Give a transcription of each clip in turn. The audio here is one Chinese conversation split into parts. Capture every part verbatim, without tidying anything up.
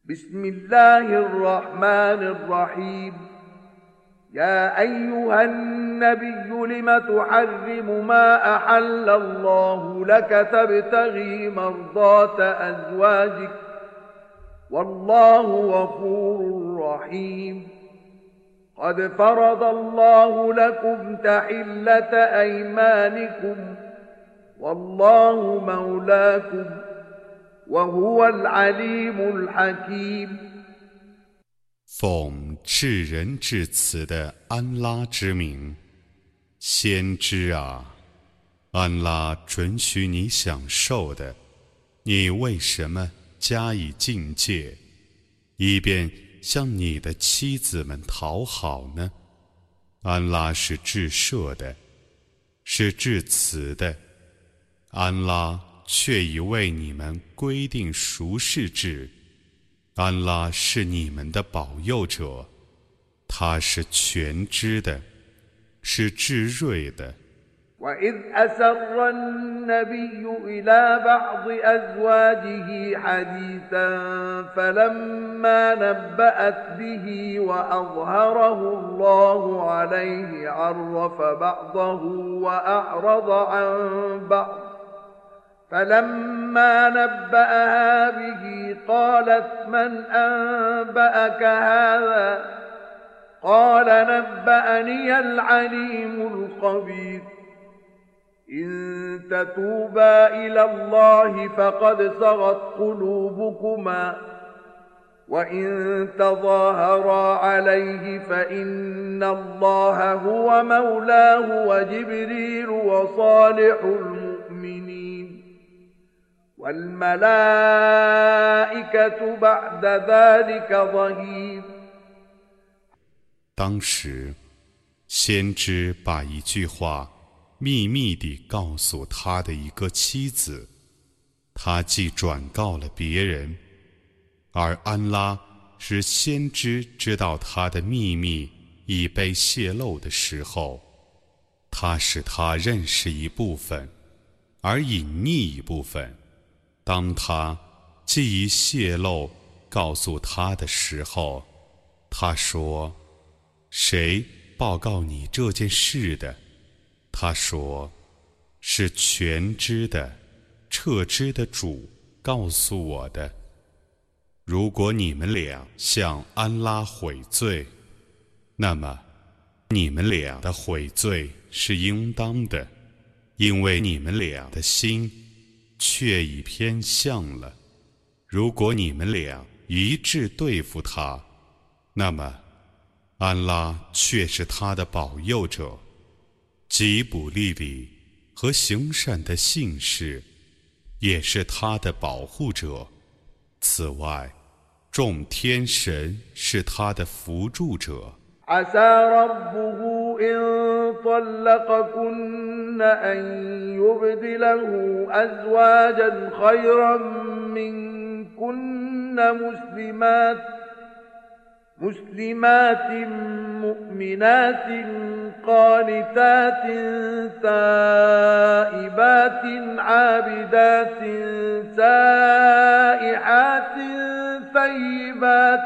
بسم الله الرحمن الرحيم يا أيها النبي لم تحرم ما أحل الله لك تبتغي مرضات أزواجك والله غفور رحيم قد فرض الله لكم تحلة أيمانكم والله مولاكم وهو العليم الحكيم 奉至仁至慈的安拉之名，先知啊，安拉准许你享受的，你为什么加以禁戒，以便向你的妻子们讨好呢？安拉是至赦的，是至慈的，安拉却已为你们规定赎世制。安拉是你们的保佑者，他是全知的，是至睿的。 وإذ أسر النبي إلى بعض أزواجه حديثا فلما نبأت به وأظهره الله عليه عرف بعضه وأعرض عن بعض فلما نبأها به قالت من أنبأك هذا قال نبأني العليم الخبير إن تتوبا إلى الله فقد صغت قلوبكما وإن تظاهرا عليه فإن الله هو مولاه وجبريل وصالح المؤمنين والملائكة بعد ذلك ظهير 当时，先知把一句话秘密地告诉他的一个妻子，他既转告了别人，而安拉使先知知道他的秘密已被泄露的时候，他使他认识一部分，而隐匿一部分。当他既已泄露告诉他的时候，他说：谁报告你这件事的？他说：是全知的、彻知的主告诉我的。如果你们俩向安拉悔罪，那么你们俩的悔罪是应当的，因为你们俩的心却已偏向了。如果你们俩一致对付他，那么安拉却是他的保佑者，吉卜利里和行善的信士也是他的保护者。此外，众天神是他的扶助者。 عسى ربه إن طلقكن أن يبدله أزواجا خيرا منكن مسلمات مسلمات مؤمنات قانتات تائبات عابدات سائحات ثيبات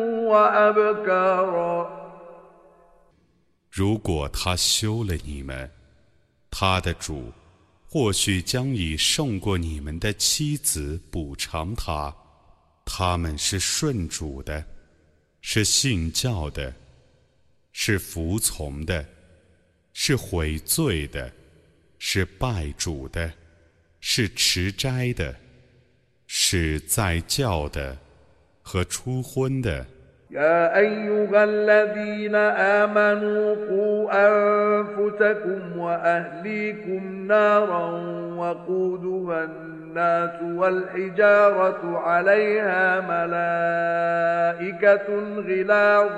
وأبكارا 如果他休了你们，他的主或许将以胜过你们的妻子补偿他。他们是顺主的，是信教的，是服从的，是悔罪的，是拜主的，是持斋的，是在教的和出婚的。 يا أيها الذين آمنوا قوا أنفسكم وأهليكم نارا وقودها الناس والحجارة عليها ملائكة غلاظ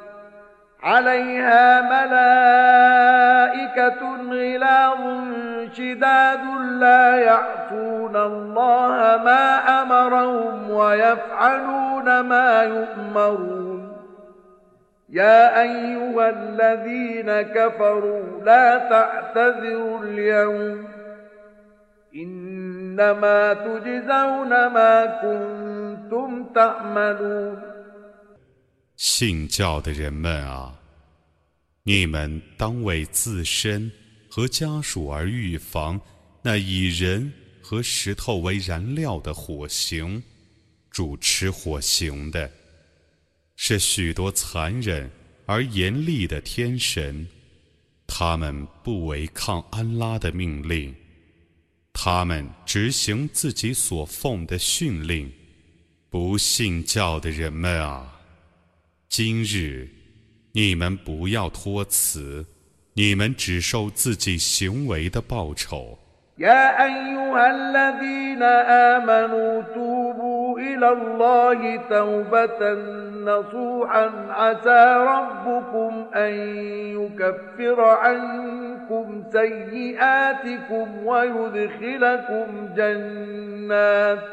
عليها ملائكة غلاظ شداد لا يعصون الله ما أمرهم ويفعلون ما يؤمرون يا أيها الذين كفروا لا تعتذروا اليوم إنما تجزون ما كنتم تعملون 信教的人们啊，你们当为自身和家属而预防那以人和石头为燃料的火刑。主持火刑的是许多残忍而严厉的天神，他们不违抗安拉的命令，他们执行自己所奉的训令。不信教的人们啊，今日你们不要托辞，你们只受自己行为的报酬。 يا أيها الذين آمنوا توبوا إلى الله توبة نصوحا عسى ربكم أن يكفر عنكم سيئاتكم ويدخلكم جنات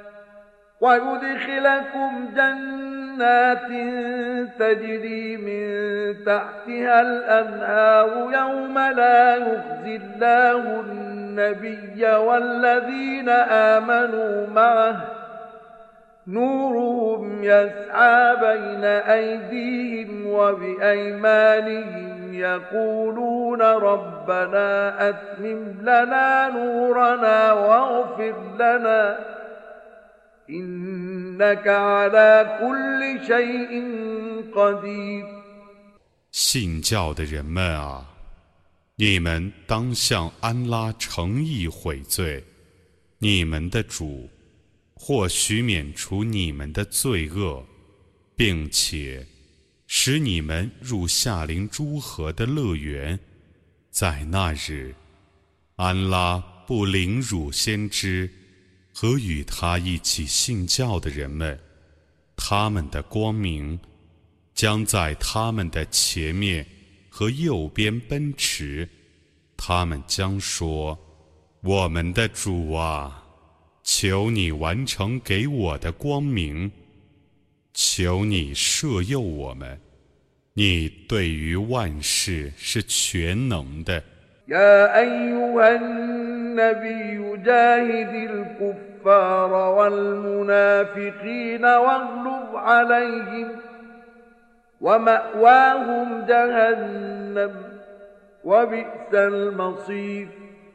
ويدخلكم جنات تجري من تحتها الأنهار يوم لا يخزي الله النبي والذين آمنوا معه نورهم يسعى بين أيديهم وبأيمانهم يقولون ربنا أتمم لنا نورنا واغفر لنا إنك على كل شيء قدير 信教的人们啊，你们当向安拉诚意悔罪，你们的主或许免除你们的罪恶，并且使你们入夏林诸河的乐园。在那日，安拉不凌辱先知和与他一起信教的人们，他们的光明将在他们的前面和右边奔驰，他们将说：我们的主啊，求你完成给我的光明，求你赦宥我们，你对于万事是全能的。 يا أيها النبي جاهد الكفار والمنافقين واغلظ عليهم ومأواهم جهنم وبئس المصير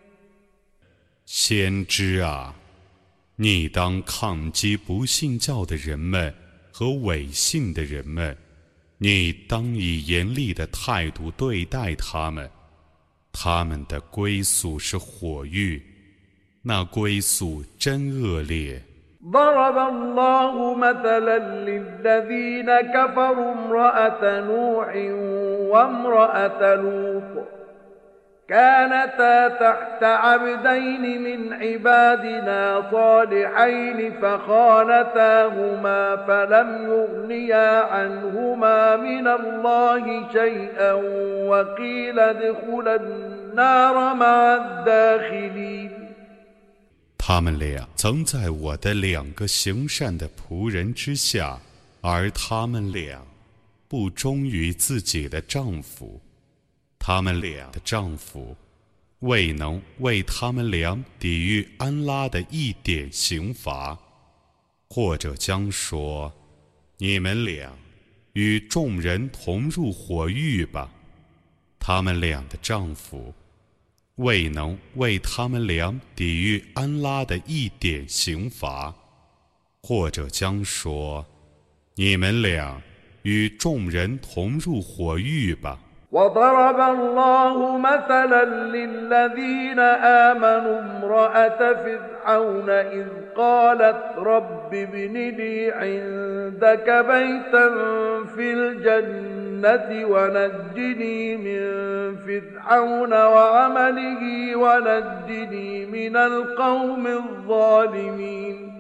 先知啊，你当抗击不信教的人们和伪信的人们，你当以严厉的态度对待他们，他们的归宿是火狱，那归宿真恶劣。 ضرب الله مثلا للذين كفروا امرأة نوح وامرأة لوط كانتا تحت عبدين من عبادنا صالحين فخانتاهما فلم يغنيا عنهما من الله شيئا وقيل ادخلا النار مع الداخلين 他们俩曾在我的两个行善的仆人之下，而他们俩不忠于自己的丈夫，他们俩的丈夫未能为他们俩抵御安拉的一点刑罚，或者将说：你们俩与众人同入火狱吧。他们俩的丈夫未能为他们俩抵御安拉的一点刑罚，或者将说：你们俩与众人同入火狱吧。 وضرب الله مثلا للذين آمنوا امرأة فرعون إذ قالت رب ابن لي عندك بيتا في الجنة ونجني من فرعون وعمله ونجني من القوم الظالمين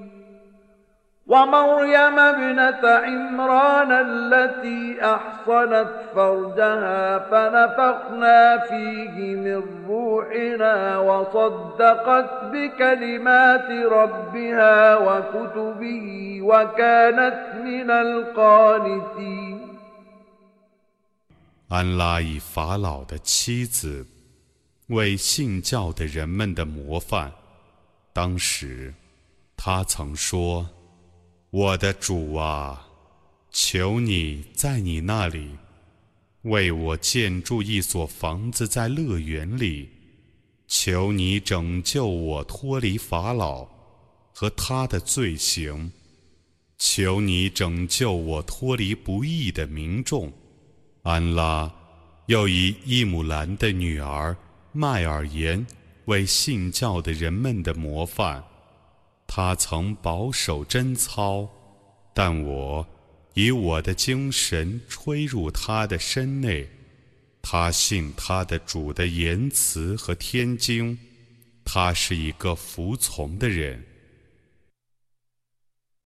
ومريم ابنة عمران التي أحصنت فرجها فنفخنا فيه من روحنا وصدقت بكلمات ربها وكتبه وكانت من القانتين 安拉以法老的妻子为信教的人们的模范，当时他曾说： 我的主啊，求你在你那里为我建筑一所房子在乐园里，求你拯救我脱离法老和他的罪行，求你拯救我脱离不义的民众。安拉又以伊姆兰的女儿麦尔言为信教的人们的模范，他曾保守贞操，但我以我的精神吹入他的身内，他信他的主的言辞和天经，他是一个服从的人。